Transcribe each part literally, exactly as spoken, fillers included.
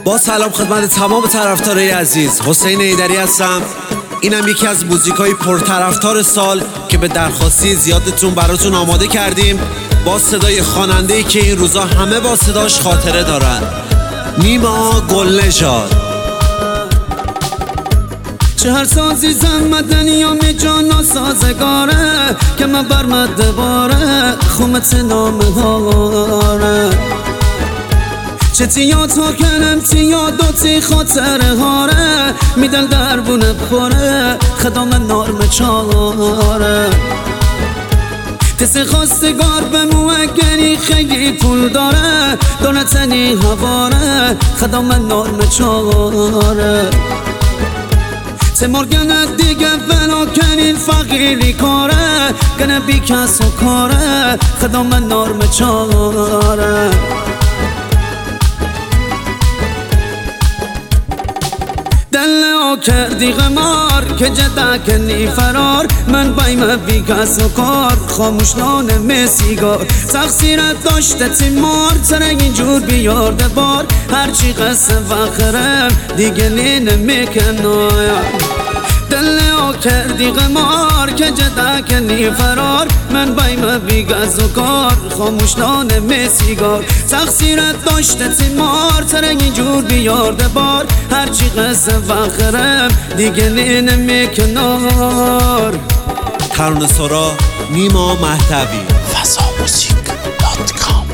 با سلام خدمت تمام طرفدارای عزیز، حسین ایدری هستم. اینم یکی از موزیکای پرطرفدار سال که به درخواستی زیادتون براتون آماده کردیم، با صدای خواننده‌ای که این روزا همه با صداش خاطره دارن، نیما گلنژاد. شهر سازی زن مدنیام جانا سازگاره که من برمده باره خومت نام هاره چه تیاد ها کنم تیاد و تی خاطره هاره میدل دربونه بخوره خدام نارم چاره تسی خواستگار به موگنی خیلی پول داره دونتنی هواره خدام نارم چاره ته مرگنه دیگه بنا کنین فقیری کاره گنه بی کس و کاره خدام نارم چاره دل او کردی غمار که جدا کنی فرار من بایم بی کس و کار خاموش نانم سیگار تقصیرت داشته تیمار سره اینجور بیارده بار هرچی قصه فخرم دیگه نینه میکنایم دل او کردی غمار که جدا کنی فرار من بایم بی گز و کار خاموش نانم سیگار تقصیرت داشته تیمار سره اینجور بیارده بار هرچی قصه فخرم دیگه نینه میکنار. ترانه سرا نیما مهدوی. فضا موزیک دات کام.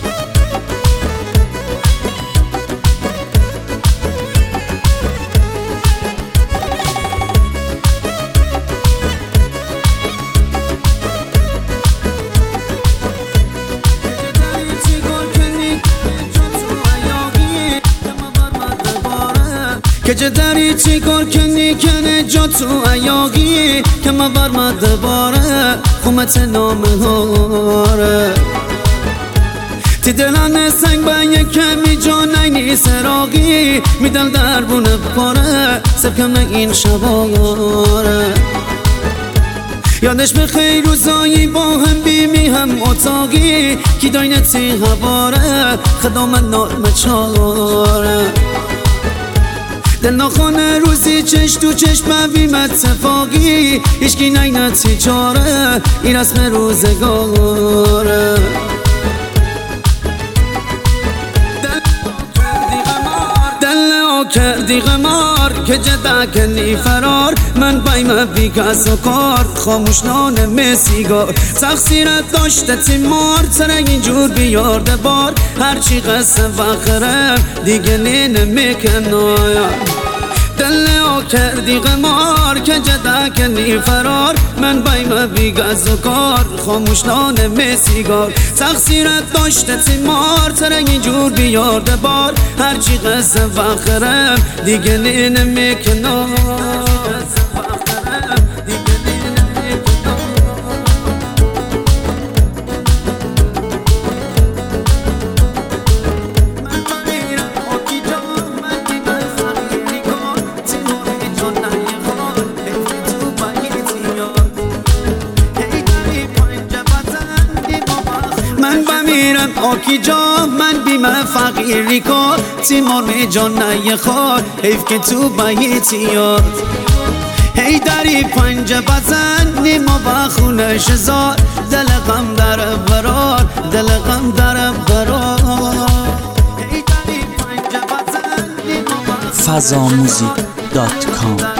که چه داری چی کار کنی کنه جا تو ایاغی که ما برمده باره خومت نام هاره تی دلان سنگ با یک کمی جا نینی سراغی میدل دربونه بپاره سبکم نه این شباره یادش به خیر روزایی با هم بیمی هم اتاقی کی داینتی هواره خدام نارم چاره دل نخونه روزی چش تو چشم ببیم اتفاقی هیچکی نینتی چاره این رسم روزگاره دل او کردی غمار که جدا کنی فرار من بایم بی کس و کار خاموش نانم سیگار تقصیرت داشته تیمار سره اینجور بیارده بار هرچی قصه فخرم دیگه نینه میکنایم دل او کردی غمار که جدا کنی فرار من بایم بی گز و کار خاموش نانم سیگار تقصیرت داشته تیمار سره اینجور بیارده بار هرچی قصه فخرم دیگه نینه میکنار. من بمیرم آکی جا من بیم فقیری کار تیمار می جان نی خار حیف که تو باییتی یاد هی داری پنجه بزن نیما بخونش زار دل غم در برار دل غم در برار فضا موزیک دات کام.